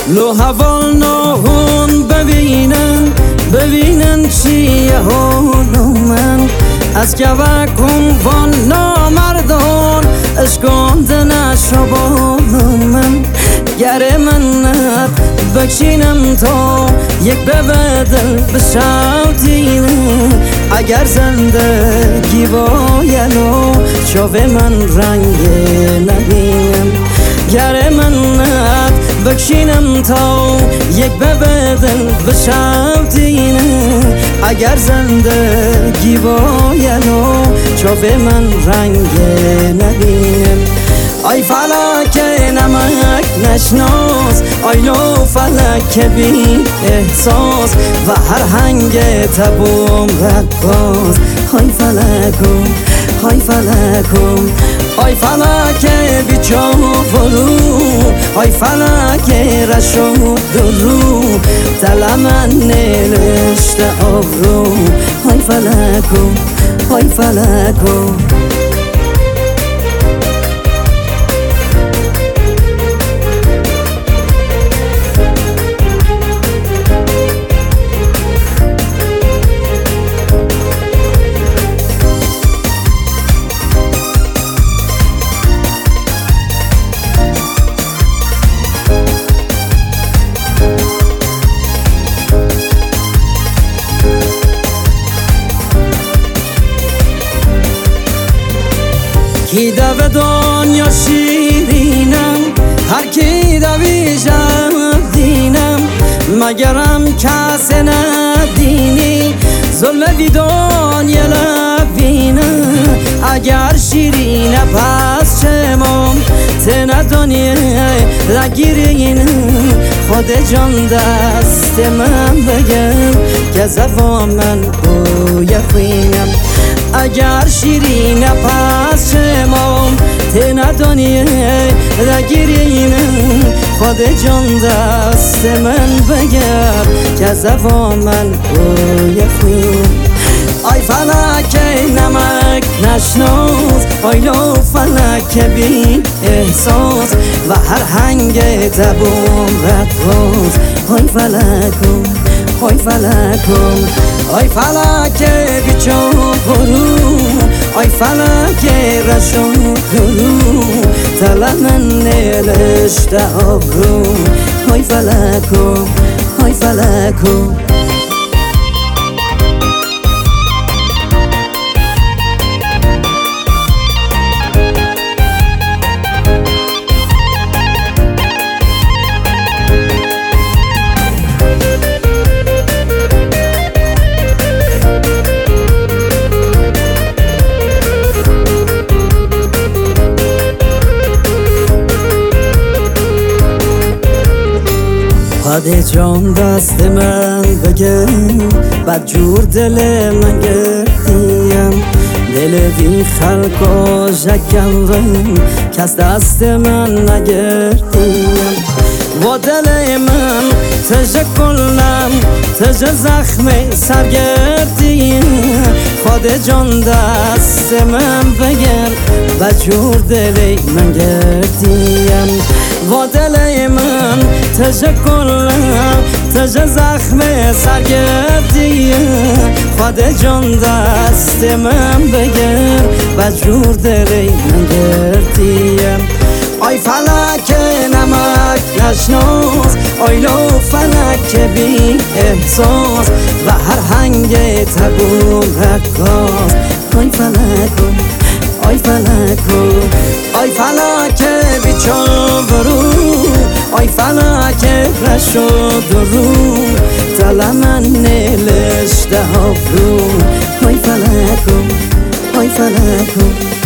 لو هوالناهون ببینن چیه حال من از که وکم وان نامردان اشکاندن شبال من گر منت بکشینم تا یک ببدل بشوتینه اگر زندگی بایلو شوه من رنگ نبینم گر منت بکشینم تا یک ببدل بشوتینه اگر زندگی بایلو شوه من رنگ نبینم آی فلک نمک نشناس آی لو فلک بی احساس و هر هنگ تبوم رقاص آی فلکو آی فلکو آی فلک بی چاورو آی فلک رشو درو تلمن نلشت آورو آی فلکو آی فلکو کی دو دنیا شیرینم هر کی دویشم دینم مگرم کس ندینی ظلم دنیا لبینم اگر شیرینه پس چمام تن دنیا لگیرین خود جان دست من بگم که زبان من بوی خوینم اگر شیرینه پس چمام تن دنیا لگیرین خود جان دست من بگم که زبان من بوی خوینم آی فلک نمک نشناس آی لو فلک بی احساس و هر هنگ تبوم رقاص آی فلکو آی فلکو آی فلک بی چاورو آی فلک رشو درو تلمن نلشت آورو آی فلکو آی فلکو خود جان دست من بگم بد جور دل من گردیم دل بی خلق و شکنم کس دست من نگردیم و دل من تجه کلم تجه زخم سرگردیم خود جان دست من بگم بد جور دل من گردیم و دل من تجه کلم تجه زخم سرگردی خود جان دست من بگم و جور دلی من گردیم آی فلک نمک نشناس آی لو فلک بی احساس و هر هنگ تبوم رقاص آی فلکو آی فلکو آی فلک بی چاورو آی فلک رشو درو تلمن نلشت آورو آی فلکو آی فلکو